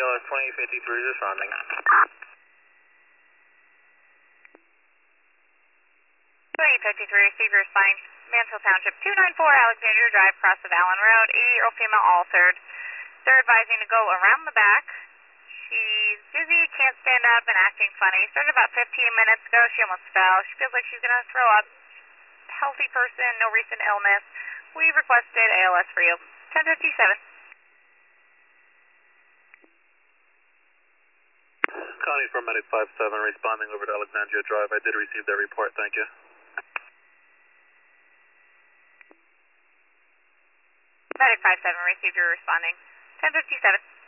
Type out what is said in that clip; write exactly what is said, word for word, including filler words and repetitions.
A L S twenty fifty-three responding. twenty fifty-three, receive your sign. Mansfield Township, two ninety-four Alexandria Drive, cross of Allen Road, eighty-year-old female altered. They're advising to go around the back. She's dizzy, can't stand up, and acting funny. Started about fifteen minutes ago. She almost fell. She feels like she's going to throw up. Healthy person, no recent illness. We requested A L S for you. ten fifty-seven. Connie from Medic five seven, responding over to Alexandria Drive. I did receive that report, thank you. Medic five seven, received your responding. ten fifty-seven.